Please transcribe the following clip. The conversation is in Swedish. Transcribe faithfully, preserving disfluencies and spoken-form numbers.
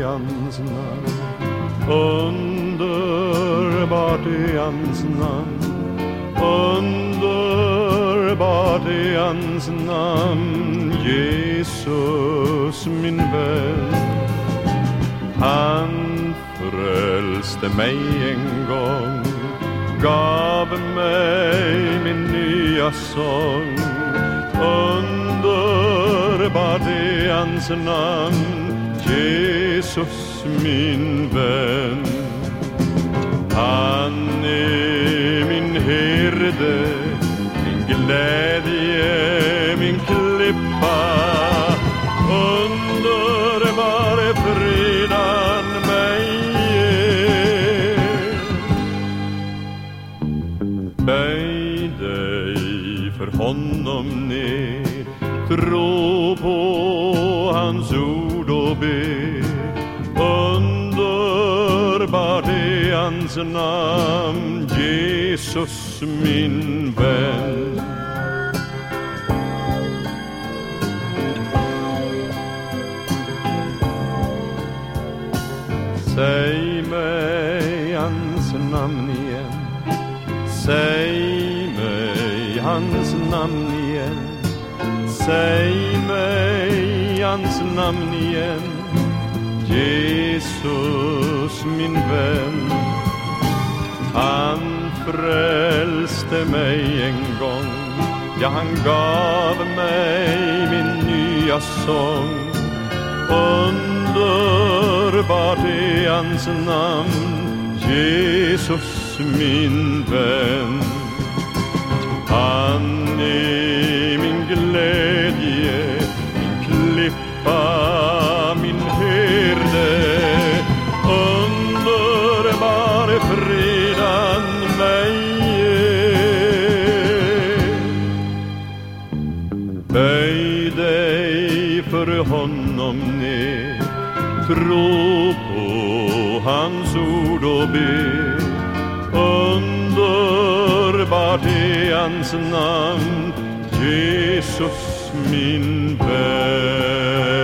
hans namn, underbart i hans namn, underbart i hans namn, Jesus min vän. Han frälste mig en gång, gav mig min nya sång, underbart i hans namn, Jesus min vän. Han är min herde, min glädje, min klippa, underbara frid han mig ger. Böj dig för honom ner, tro på hans ord och be, underbart i hans namn, Jesus min vän. Säg mig hans namn igen, säg mig hans namn igen, säg mig hans namn igen, Jesus min vän. Han frälste mig en gång, ja han gav mig min nya sång, underbart i hans namn, Jesus min vän. Han är min glädje, min klippa, min herde, underbar frid han mig ger. Böj dig för honom ner, tro på hans ord och be, underbart i hans namn, Jesus min vän.